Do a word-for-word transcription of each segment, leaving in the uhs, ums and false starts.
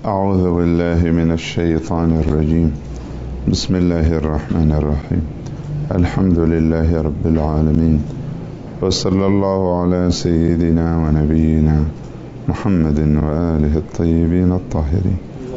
أعوذ بالله من الشيطان الرجيم. بسم الله الرحمن الرحيم. الحمد لله رب العالمين، وصلى الله على سيدنا ونبينا محمد وآله الطيبين الطاهرين.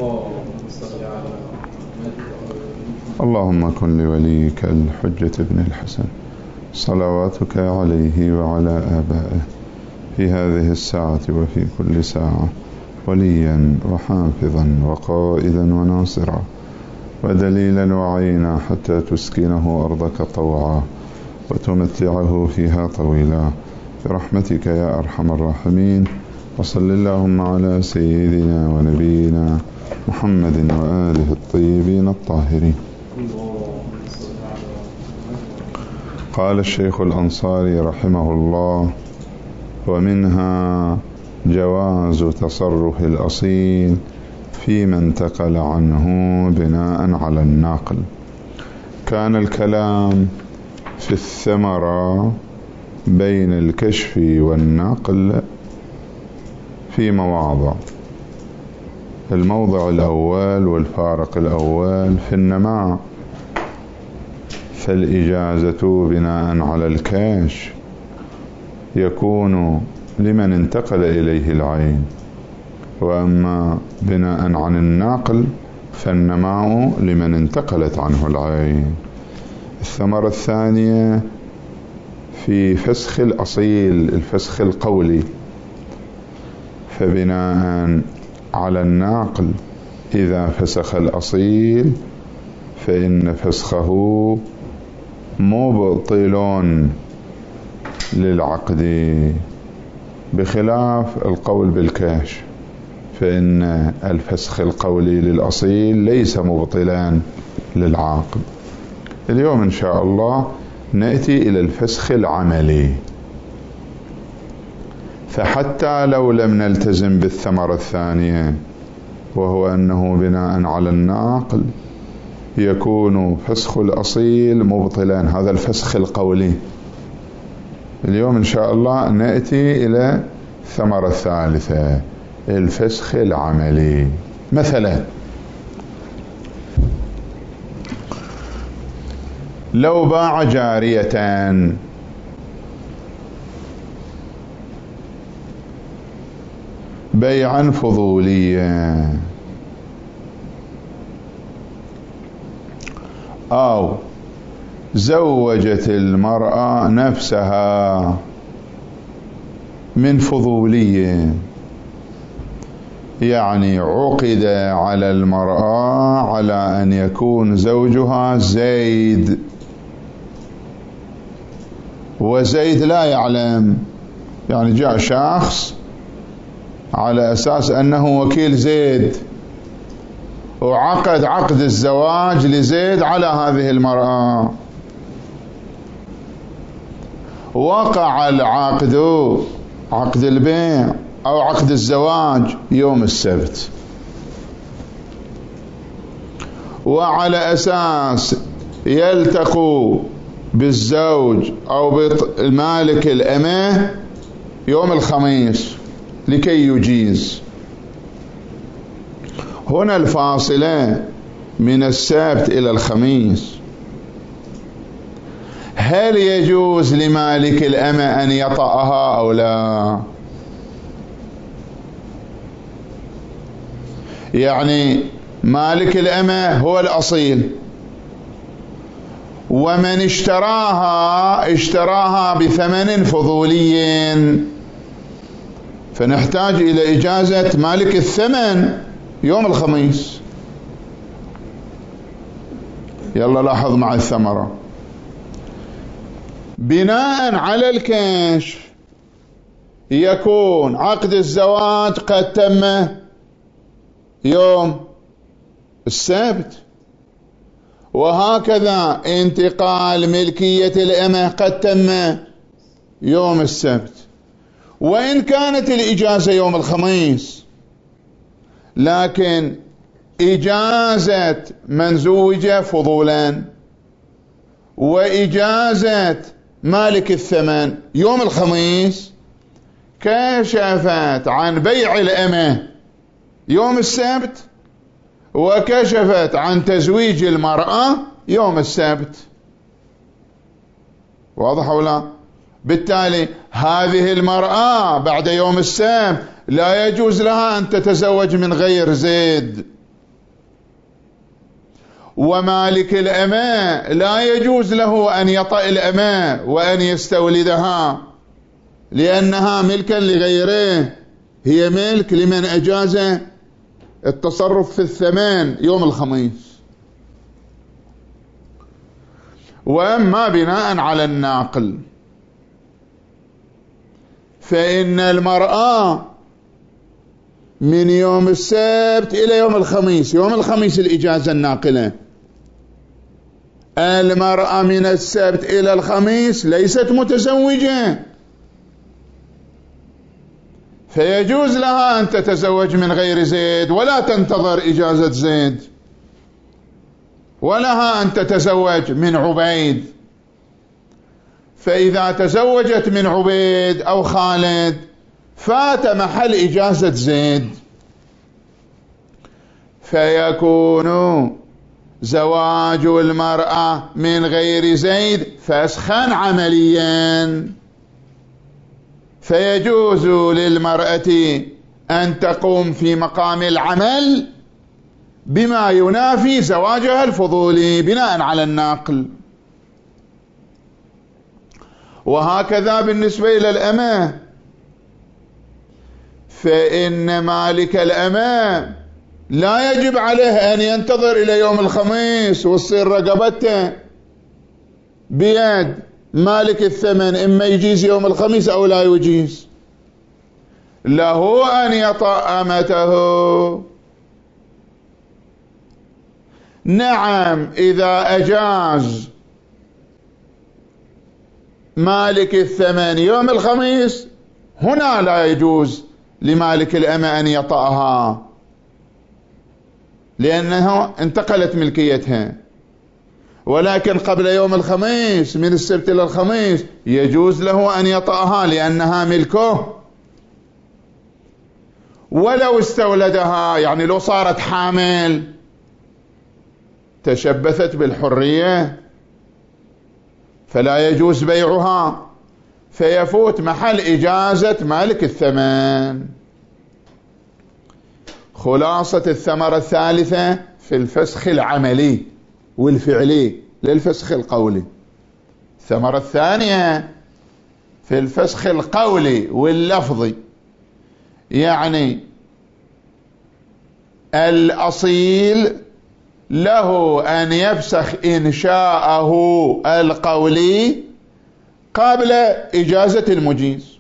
اللهم كن لوليك الحجة ابن الحسن صلواتك عليه وعلى آبائه في هذه الساعة وفي كل ساعة وليا وحافظا وقائدا وناصرا ودليلا وعينا، حتى تسكنه أرضك طوعا وتمتعه فيها طويلا برحمتك يا أرحم الراحمين. وصل اللهم على سيدنا ونبينا محمد وآله الطيبين الطاهرين. قال الشيخ الأنصاري رحمه الله: ومنها جواز تصرف الأصيل فيما انتقل عنه بناء على الناقل. كان الكلام في الثمرة بين الكشف والنقل في مواضع. الموضع الأول والفارق الأول في النماء، فالإجازة بناء على الكشف يكون لمن انتقل إليه العين، وأما بناء عن الناقل فالنماء لمن انتقلت عنه العين. الثمرة الثانية في فسخ الأصيل، الفسخ القولي، فبناء على الناقل إذا فسخ الأصيل فإن فسخه مبطل للعقد، بخلاف القول بالكشف فإن الفسخ القولي للأصيل ليس مبطلا للعقد. اليوم إن شاء الله نأتي إلى الفسخ العملي، فحتى لو لم نلتزم بالثمرة الثانية وهو أنه بناء على الناقل يكون فسخ الأصيل مبطلا، هذا الفسخ القولي. اليوم إن شاء الله نأتي إلى الثمرة الثالثة، الفسخ العملي. مثلا لو باع جارية بيعا فضوليا، أو زوجت المرأة نفسها من فضولية، يعني عقد على المرأة على أن يكون زوجها زيد، وزيد لا يعلم، يعني جاء شخص على أساس أنه وكيل زيد وعقد عقد الزواج لزيد على هذه المرأة، وقع العقد، عقد البيع أو عقد الزواج يوم السبت، وعلى أساس يلتقوا بالزوج أو بالمالك الأمة يوم الخميس لكي يجيز. هنا الفاصلة من السبت إلى الخميس، هل يجوز لمالك الأمة أن يطأها أو لا؟ يعني مالك الأمة هو الأصيل، ومن اشتراها اشتراها بثمن فضولي، فنحتاج إلى إجازة مالك الثمن يوم الخميس. يلا لاحظ مع الثمرة، بناء على الكشف يكون عقد الزواج قد تم يوم السبت، وهكذا انتقال ملكية الأمة قد تم يوم السبت، وإن كانت الإجازة يوم الخميس، لكن إجازة من زوج فضولا وإجازة مالك الثمن يوم الخميس كشفت عن بيع الأمة يوم السبت وكشفت عن تزويج المرأة يوم السبت. واضح ولا؟ بالتالي هذه المرأة بعد يوم السبت لا يجوز لها أن تتزوج من غير زيد. ومالك الأماء لا يجوز له أن يطأ الأماء وأن يستولدها، لأنها ملكا لغيره، هي ملك لمن أجاز التصرف في الثمن يوم الخميس. وأما بناء على الناقل فإن المرأة من يوم السبت إلى يوم الخميس، يوم الخميس الإجازة الناقلة، المرأة من السبت إلى الخميس ليست متزوجة، فيجوز لها أن تتزوج من غير زيد ولا تنتظر إجازة زيد، ولها أن تتزوج من عبيد. فإذا تزوجت من عبيد أو خالد فات محل إجازة زيد، فيكون زواج المرأة من غير زيد فسخا عمليا، فيجوز للمرأة أن تقوم في مقام العمل بما ينافي زواجها الفضولي بناء على الناقل. وهكذا بالنسبة إلى الأمة، فإن مالك الأمة لا يجب عليه أن ينتظر إلى يوم الخميس وتصير رقبته بيد مالك الثمن، إما يجيز يوم الخميس أو لا يجيز، له أن يطأ أمته. نعم إذا أجاز مالك الثمن يوم الخميس هنا لا يجوز لمالك الأمة أن يطأها، لأنها انتقلت ملكيتها. ولكن قبل يوم الخميس من السبت إلى الخميس يجوز له أن يطأها لأنها ملكه. ولو استولدها، يعني لو صارت حامل تشبثت بالحرية فلا يجوز بيعها، فيفوت محل إجازة مالك الثمن. خلاصة الثمرة الثالثة في الفسخ العملي والفعلي للفسخ القولي. الثمرة الثانية في الفسخ القولي واللفظي، يعني الأصيل له أن يفسخ إنشاءه القولي قبل إجازة المجيز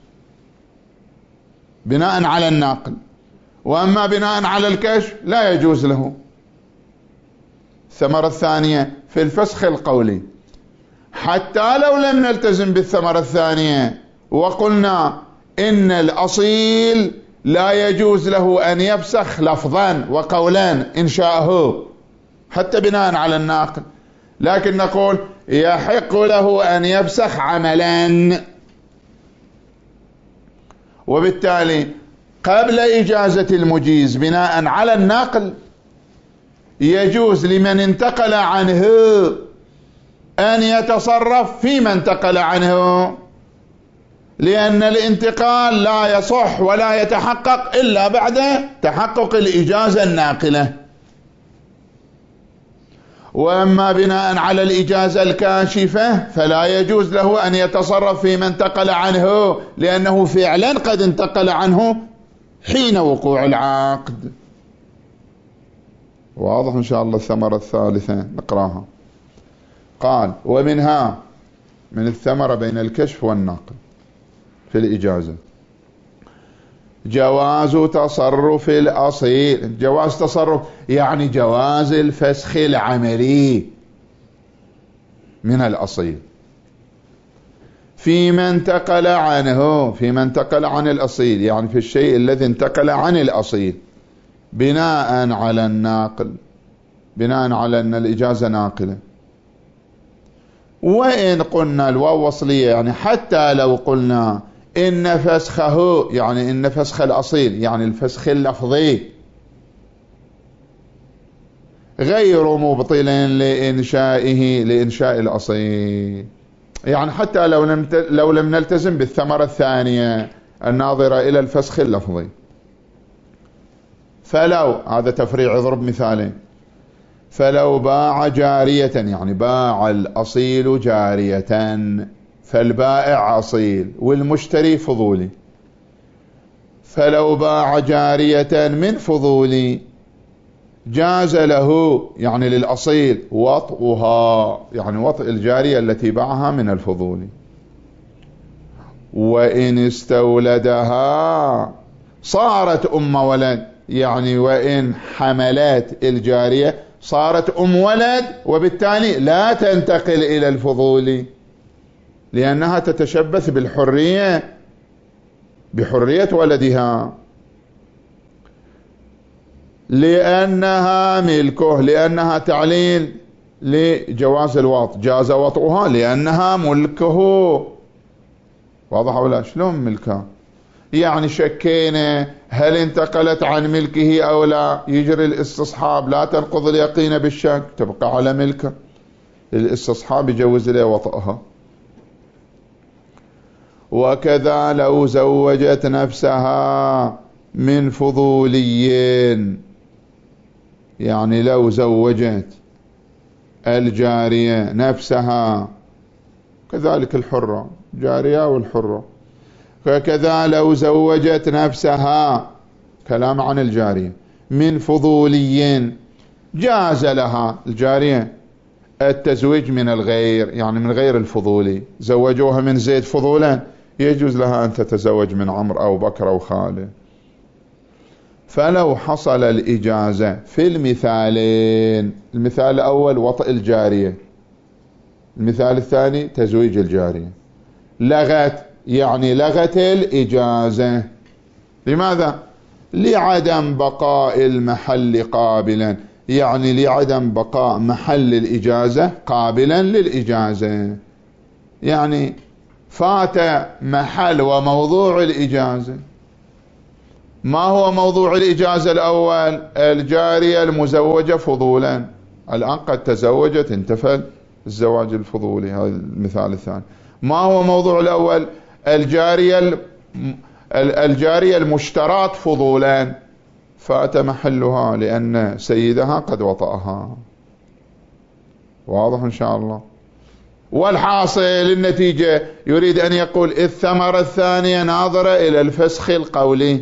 بناء على الناقل، وأما بناء على الكشف لا يجوز له. الثمرة الثانية في الفسخ القولي، حتى لو لم نلتزم بالثمرة الثانية وقلنا إن الأصيل لا يجوز له أن يفسخ لفظا وقولا إنشاءه حتى بناء على الناقل، لكن نقول يحق له أن يفسخ عملا. وبالتالي قبل إجازة المجيز بناء على الناقل يجوز لمن انتقل عنه أن يتصرف فيما انتقل عنه، لأن الانتقال لا يصح ولا يتحقق إلا بعد تحقق الإجازة الناقلة. وأما بناء على الإجازة الكاشفة فلا يجوز له أن يتصرف فيما انتقل عنه، لأنه فعلا قد انتقل عنه حين وقوع العقد. واضح إن شاء الله. الثمرة الثالثة نقراها. قال: ومنها، من الثمرة بين الكشف والناقل في الإجازة، جواز تصرف الأصيل. جواز تصرف يعني جواز الفسخ العملي من الأصيل فيما انتقل عنه، فيما انتقل عن الأصيل، يعني في الشيء الذي انتقل عن الأصيل بناء على الناقل، بناء على أن الإجازة ناقلة. وإن قلنا الواو وصلية، يعني حتى لو قلنا إن فسخه، يعني إن فسخ الأصيل يعني الفسخ اللفظي غير مبطل لإنشائه لإنشاء الأصيل. يعني حتى لو لم لو لم نلتزم بالثمرة الثانية الناظرة إلى الفسخ اللفظي، فلو هذا تفريع يضرب مثالين، فلو باع جارية، يعني باع الأصيل جارية، فالبائع أصيل والمشتري فضولي، فلو باع جارية من فضولي جاز له يعني للأصيل وطئها، يعني وطئ الجارية التي باعها من الفضولي. وإن استولدها صارت أم ولد، يعني وإن حملت الجارية صارت أم ولد، وبالتالي لا تنتقل إلى الفضولي لأنها تتشبث بالحرية بحرية ولدها، لأنها ملكه، لأنها تعليل لجواز الوطء، جاز وطئها لأنها ملكه. واضح ولا؟ شلون ملكها؟ يعني شكينا هل انتقلت عن ملكه أو لا، يجري الاستصحاب، لا تنقض اليقين بالشك، تبقى على ملكه، الاستصحاب يجوز له وطئها. وكذا لو زوجت نفسها من فضوليين، يعني لو زوجت الجارية نفسها، كذلك الحرة، جارية والحرة، فكذا لو زوجت نفسها، كلام عن الجارية، من فضوليين جاز لها الجارية التزويج من الغير، يعني من غير الفضولي، زوجوها من زيد فضولا، يجوز لها أن تتزوج من عمرو أو بكر أو خالد. فلو حصل الإجازة في المثالين، المثال الأول وطئ الجارية، المثال الثاني تزويج الجارية، لغت، يعني لغت الإجازة. لماذا؟ لعدم بقاء المحل قابلا، يعني لعدم بقاء محل الإجازة قابلا للإجازة، يعني فات محل وموضوع الإجازة. ما هو موضوع الإجازة الأول؟ الجارية المزوجة فضولا، الآن قد تزوجت، انتفى الزواج الفضولي، هذا المثال الثاني. ما هو موضوع الأول؟ الجارية الجارية المشترات فضولا، فات محلها لأن سيدها قد وطأها. واضح إن شاء الله؟ والحاصل النتيجة يريد أن يقول الثمرة الثانية ناظرة إلى الفسخ القولي،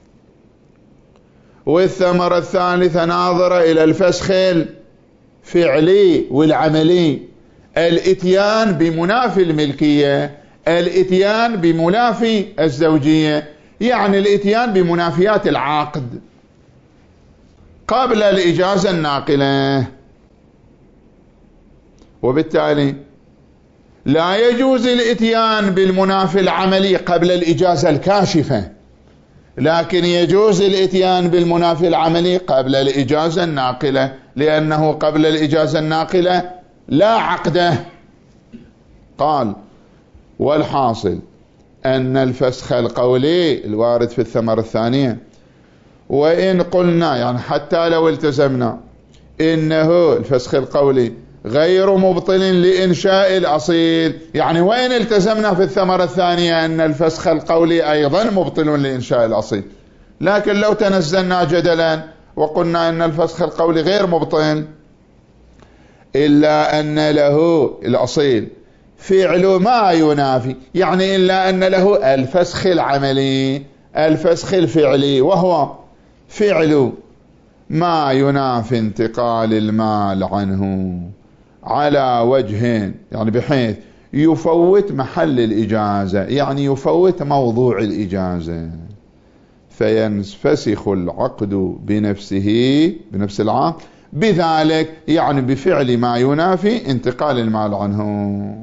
والثمرة الثالثة ناظرة إلى الفسخ الفعلي والعملي، الاتيان بمنافي الملكية، الاتيان بمنافي الزوجية، يعني الاتيان بمنافيات العقد قبل الإجازة الناقلة. وبالتالي لا يجوز الاتيان بالمنافي العملي قبل الإجازة الكاشفة، لكن يجوز الاتيان بالمنافي العملي قبل الإجازة الناقلة، لأنه قبل الإجازة الناقلة لا عقده. قال: والحاصل أن الفسخ القولي الوارد في الثمرة الثانية، وإن قلنا يعني حتى لو التزمنا إنه الفسخ القولي غير مبطل لإنشاء الأصيل، يعني وإن التزمنا في الثمرة الثانية أن الفسخ القولي أيضا مبطل لإنشاء الأصيل، لكن لو تنزلنا جدلا وقلنا أن الفسخ القولي غير مبطل إلا أن له الأصيل فعل ما ينافي، يعني إلا أن له الفسخ العملي، الفسخ الفعلي، وهو فعل ما ينافي انتقال المال عنه على وجه، يعني بحيث يفوت محل الإجازة، يعني يفوت موضوع الإجازة، فينفسخ العقد بنفسه، بنفس العقد، بذلك يعني بفعل ما ينافي انتقال المال عنه.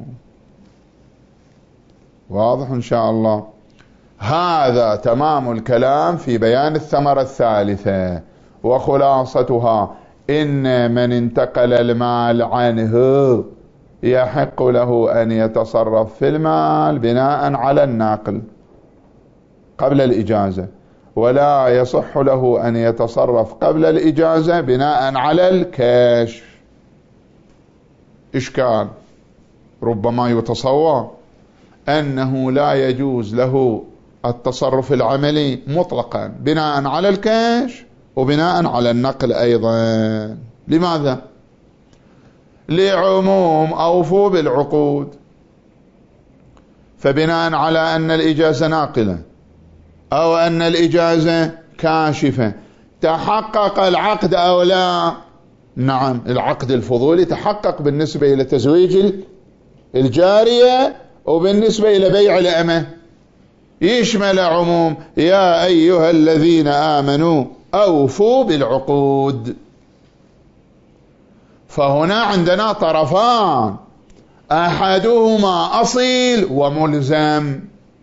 واضح إن شاء الله؟ هذا تمام الكلام في بيان الثمرة الثالثة، وخلاصتها إن من انتقل المال عنه يحق له أن يتصرف في المال بناء على الناقل قبل الإجازة، ولا يصح له أن يتصرف قبل الإجازة بناء على الكشف. إشكال، ربما يتصور أنه لا يجوز له التصرف العملي مطلقا بناء على الكشف وبناء على النقل أيضا. لماذا؟ لعموم أوفوا بالعقود، فبناء على أن الإجازة ناقلة أو أن الإجازة كاشفة تحقق العقد أو لا؟ نعم، العقد الفضولي تحقق بالنسبة إلى تزويج الجارية وبالنسبة إلى بيع الأمة، يشمل عموم يا أيها الذين آمنوا أوفوا بالعقود. فهنا عندنا طرفان، أحدهما أصيل وملزم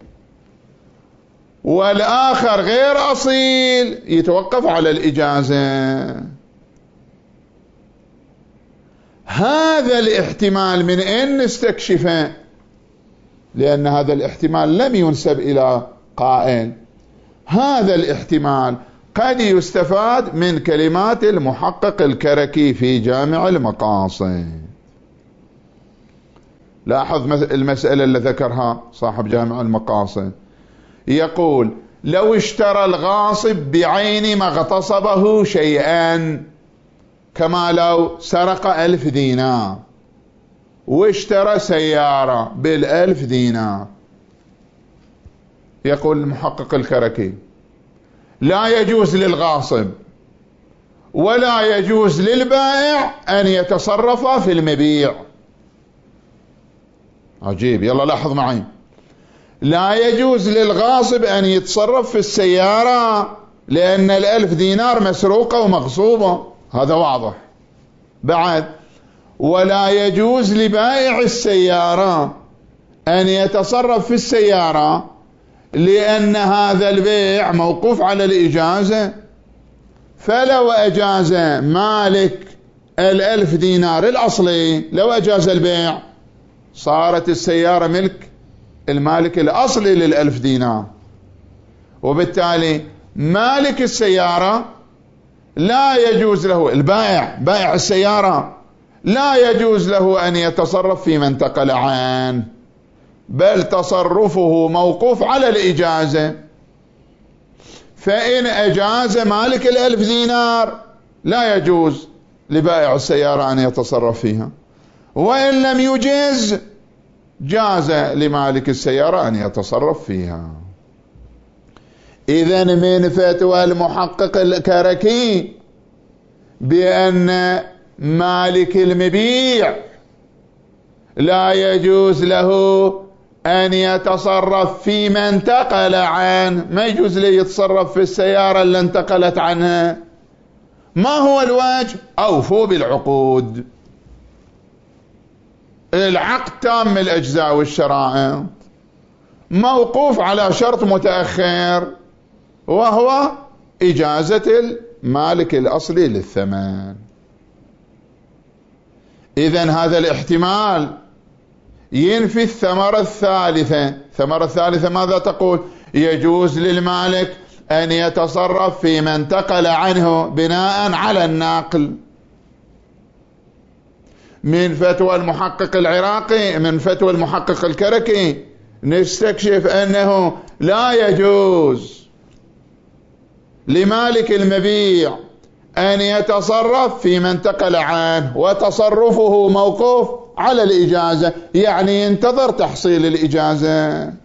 والآخر غير أصيل يتوقف على الإجازة. هذا الاحتمال من أين نستكشفه؟ لأن هذا الاحتمال لم ينسب إلى قائل. هذا الاحتمال قد يستفاد من كلمات المحقق الكركي في جامع المقاصد. لاحظ المسألة اللي ذكرها صاحب جامع المقاصد، يقول لو اشترى الغاصب بعين ما اغتصبه شيئا، كما لو سرق ألف دينار واشترى سيارة بالألف دينار، يقول المحقق الكركي لا يجوز للغاصب ولا يجوز للبائع أن يتصرف في المبيع. عجيب، يلا لاحظ معي، لا يجوز للغاصب أن يتصرف في السيارة لأن الألف دينار مسروقة ومغصوبة، هذا واضح. بعد ولا يجوز لبائع السيارة أن يتصرف في السيارة لأن هذا البيع موقوف على الإجازة، فلو أجاز مالك الألف دينار الأصلي، لو أجاز البيع صارت السيارة ملك المالك الأصلي للألف دينار، وبالتالي مالك السيارة لا يجوز له، البائع بائع السيارة لا يجوز له أن يتصرف في من انتقل عنه، بل تصرفه موقوف على الإجازة. فإن أجاز مالك الألف دينار لا يجوز لبائع السيارة أن يتصرف فيها، وإن لم يجز جاز لمالك السيارة أن يتصرف فيها. إذن من فتوى المحقق الكركي بأن مالك المبيع لا يجوز له أن يتصرف في من انتقل عنه، ما يجوز له يتصرف في السيارة اللي انتقلت عنها. ما هو الواجب؟ أوفوا بالعقود. العقد تام الأجزاء والشرائط موقوف على شرط متأخر وهو إجازة المالك الأصلي للثمن. إذن هذا الاحتمال ينفي الثمرة الثالثة. الثمرة الثالثة ماذا تقول؟ يجوز للمالك أن يتصرف في من انتقل عنه بناء على الناقل. من فتوى المحقق العراقي، من فتوى المحقق الكركي، نستكشف أنه لا يجوز لمالك المبيع أن يتصرف في من انتقل عنه، وتصرفه موقوف على الإجازة، يعني ينتظر تحصيل الإجازة.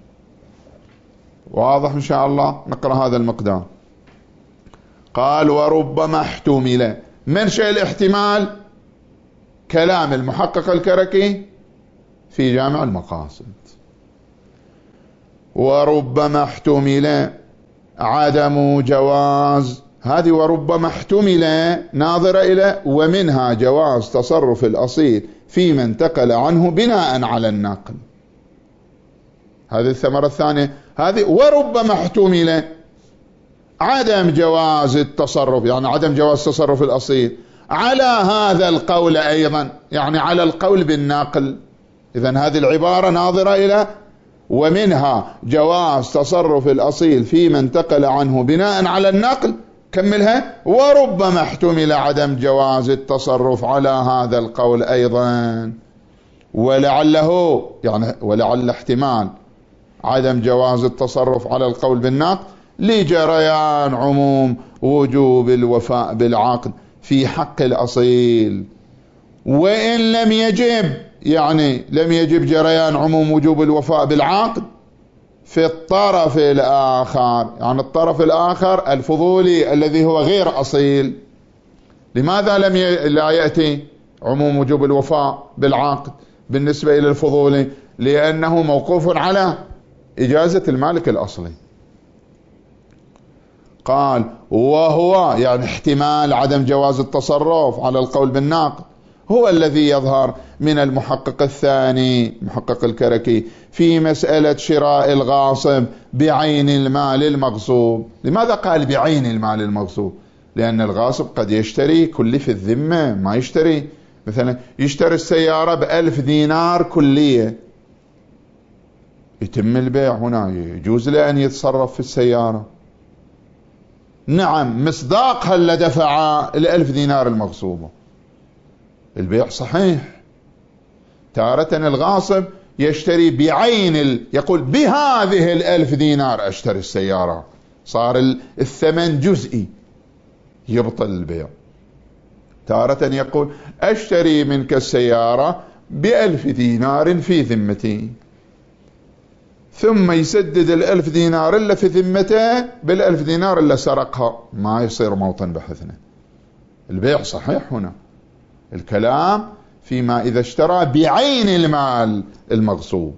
واضح إن شاء الله؟ نقرأ هذا المقدار. قال وربما احتمل. منشأ الاحتمال كلام المحقق الكركي في جامع المقاصد. وربما احتمل عدم جواز، هذه وربما احتمل ناظرة إلى ومنها جواز تصرف الأصيل في من انتقل عنه بناء على النقل. هذه الثمرة الثانية. هذه وربما احتمل عدم جواز التصرف، يعني عدم جواز تصرف الأصيل على هذا القول أيضا، يعني على القول بالناقل. إذن هذه العبارة ناظرة إلى ومنها جواز تصرف الأصيل فيما انتقل عنه بناء على النقل، كملها، وربما احتمل عدم جواز التصرف على هذا القول أيضا، ولعله يعني ولعل احتمال عدم جواز التصرف على القول بالنقل لجريان عموم وجوب الوفاء بالعقد في حق الأصيل، وإن لم يجب يعني لم يجب جريان عموم وجوب الوفاء بالعقد في الطرف الآخر، يعني الطرف الآخر الفضولي الذي هو غير أصيل. لماذا لم ي... لا يأتي عموم وجوب الوفاء بالعقد بالنسبة إلى الفضولي؟ لأنه موقوف على إجازة المالك الأصلي. قال وهو يعني احتمال عدم جواز التصرف على القول بالنقد هو الذي يظهر من المحقق الثاني محقق الكركي في مسألة شراء الغاصب بعين المال المغصوب. لماذا قال بعين المال المغصوب؟ لأن الغاصب قد يشتري كلف الذمة، ما يشتري مثلا يشتري السيارة بألف دينار كلية، يتم البيع هنا، يجوز له أن يتصرف في السيارة. نعم مصداقها اللي دفع الألف دينار المغصوبة، البيع صحيح. تارة الغاصب يشتري بعين ال... يقول بهذه الألف دينار أشتري السيارة، صار الثمن جزئي، يبطل البيع. تارة يقول أشتري منك السيارة بألف دينار في ذمتي، ثم يسدد الألف دينار اللي في ذمته بالألف دينار اللي سرقها، ما يصير موطن بحثنا، البيع صحيح. هنا الكلام فيما إذا اشترى بعين المال المغصوب،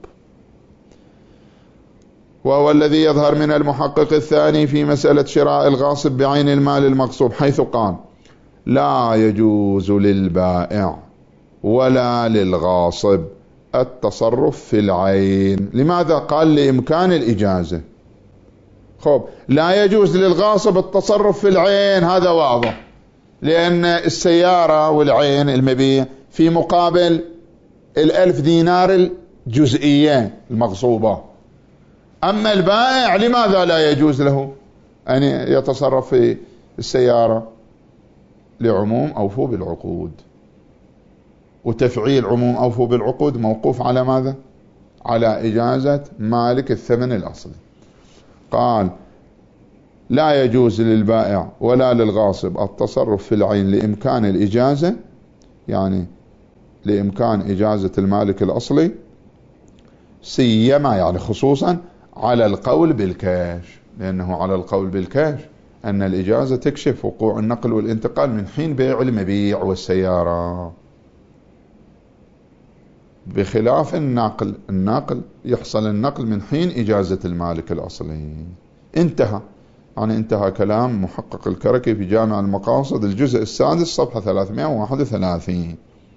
وهو الذي يظهر من المحقق الثاني في مسألة شراء الغاصب بعين المال المغصوب، حيث قال لا يجوز للبائع ولا للغاصب التصرف في العين. لماذا؟ قال لإمكان الإجازة. خب لا يجوز للغاصب التصرف في العين، هذا واضح، لأن السيارة والعين المبيع في مقابل الألف دينار الجزئية المغصوبة. أما البائع لماذا لا يجوز له أن يتصرف في السيارة؟ لعموم أوفوا بالعقود، وتفعيل عموم أوفوا بالعقود موقوف على ماذا؟ على إجازة مالك الثمن الأصلي. قال لا يجوز للبائع ولا للغاصب التصرف في العين لإمكان الإجازة، يعني لإمكان إجازة المالك الأصلي، سيما يعني خصوصا على القول بالكاش، لأنه على القول بالكاش أن الإجازة تكشف وقوع النقل والانتقال من حين بيع المبيع والسيارة، بخلاف النقل. النقل يحصل النقل من حين إجازة المالك الأصلي. انتهى، يعني انتهى كلام محقق الكركي في جامع المقاصد الجزء السادس صفحة ثلاثمائة وواحد وثلاثين.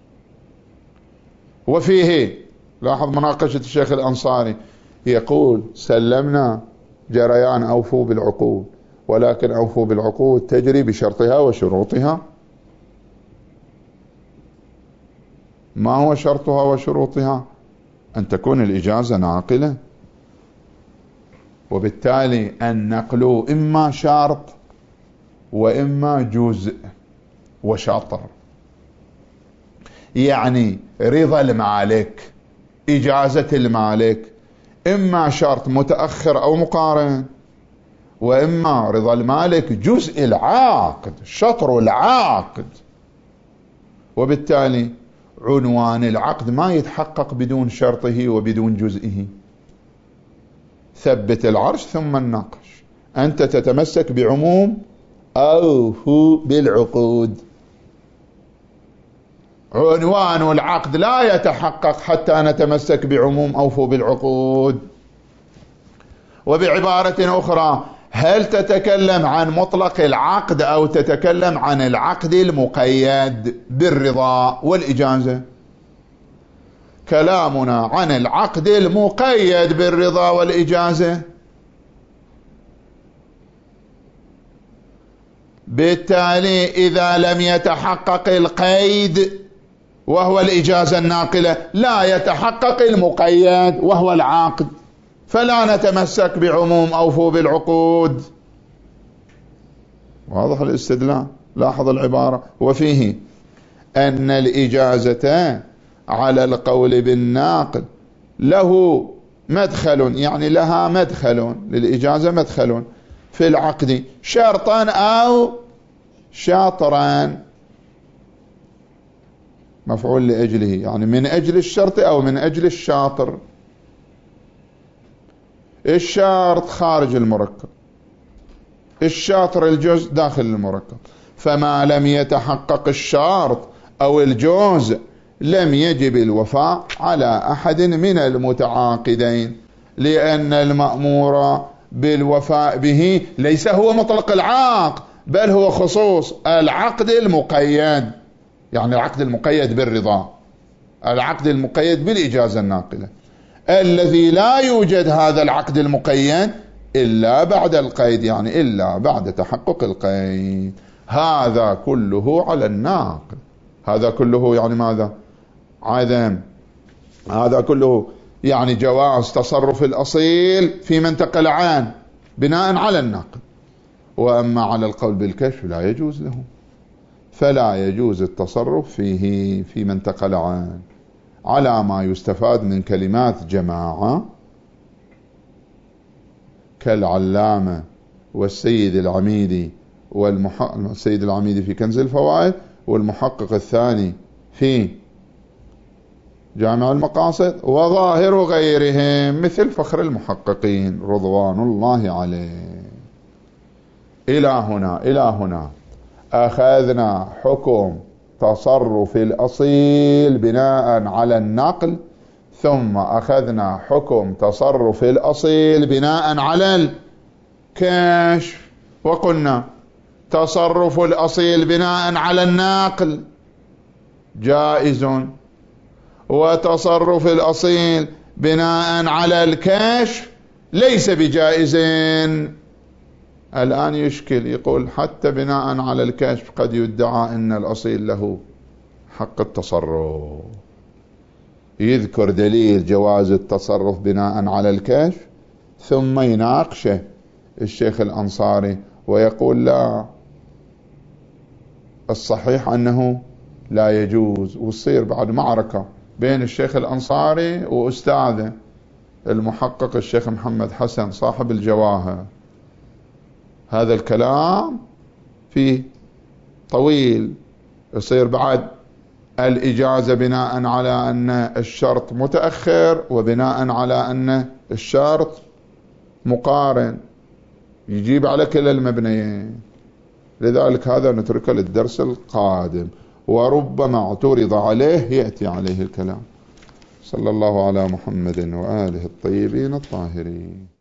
وفيه لاحظ مناقشة الشيخ الأنصاري، يقول سلمنا جريان أوفوا بالعقود، ولكن أوفوا بالعقود تجري بشرطها وشروطها. ما هو شرطها وشروطها؟ أن تكون الإجازة ناقلة، وبالتالي النقل إما شرط وإما جزء وشطر، يعني رضا المالك إجازة المالك إما شرط متأخر أو مقارن، وإما رضا المالك جزء العقد شطر العقد. وبالتالي عنوان العقد ما يتحقق بدون شرطه وبدون جزئه. ثبت العرش ثم النقش، أنت تتمسك بعموم أوفوا بالعقود. عنوان العقد لا يتحقق حتى نتمسك بعموم أوفوا بالعقود. وبعبارة أخرى، هل تتكلم عن مطلق العقد أو تتكلم عن العقد المقيد بالرضا والإجازة؟ كلامنا عن العقد المقيد بالرضا والإجازة. بالتالي إذا لم يتحقق القيد وهو الإجازة الناقلة لا يتحقق المقيد وهو العقد. فلا نتمسك بعموم أوفوا بالعقود. واضح الاستدلال؟ لاحظ العبارة: وفيه أن الإجازة على القول بالناقل له مدخل، يعني لها مدخل، للإجازة مدخل في العقد، شرطا أو شاطرا، مفعول لأجله، يعني من أجل الشرط أو من أجل الشاطر. الشرط خارج المركب، الشاطر الجزء داخل المركب، فما لم يتحقق الشرط أو الجوز لم يجب الوفاء على أحد من المتعاقدين، لأن المأمور بالوفاء به ليس هو مطلق العقد، بل هو خصوص العقد المقيد، يعني العقد المقيد بالرضا، العقد المقيد بالإجازة الناقلة، الذي لا يوجد هذا العقد المقيد إلا بعد القيد، يعني إلا بعد تحقق القيد. هذا كله على الناقل، هذا كله يعني ماذا؟ عدم، هذا كله يعني جواز تصرف الأصيل في من انتقل عنه بناء على الناقل. وأما على القول بالكشف لا يجوز له، فلا يجوز التصرف فيه في من انتقل عنه، على ما يستفاد من كلمات جماعة كالعلامة والسيد العميدي والمحقق، السيد العميدي في كنز الفوائد، والمحقق الثاني في جامع المقاصد، وظاهر غيرهم مثل فخر المحققين رضوان الله عليه. إلى هنا إلى هنا أخذنا حكم تصرف الأصيل بناء على النقل، ثم أخذنا حكم تصرف الأصيل بناء على الكشف، وقلنا تصرف الأصيل بناء على النقل جائز، وتصرف الأصيل بناء على الكشف ليس بجائز. الآن يشكل، يقول حتى بناء على الكشف قد يدعى أن الأصيل له حق التصرف، يذكر دليل جواز التصرف بناء على الكشف، ثم يناقشه الشيخ الأنصاري ويقول لا، الصحيح أنه لا يجوز، وتصير بعد معركة بين الشيخ الأنصاري وأستاذه المحقق الشيخ محمد حسن صاحب الجواهر. هذا الكلام فيه طويل، يصير بعد الإجازة بناء على أن الشرط متأخر، وبناء على أن الشرط مقارن، يجيب على كلا المبنيين. لذلك هذا نتركه للدرس القادم، وربما اعترض عليه يأتي عليه الكلام. صلى الله على محمد وآله الطيبين الطاهرين.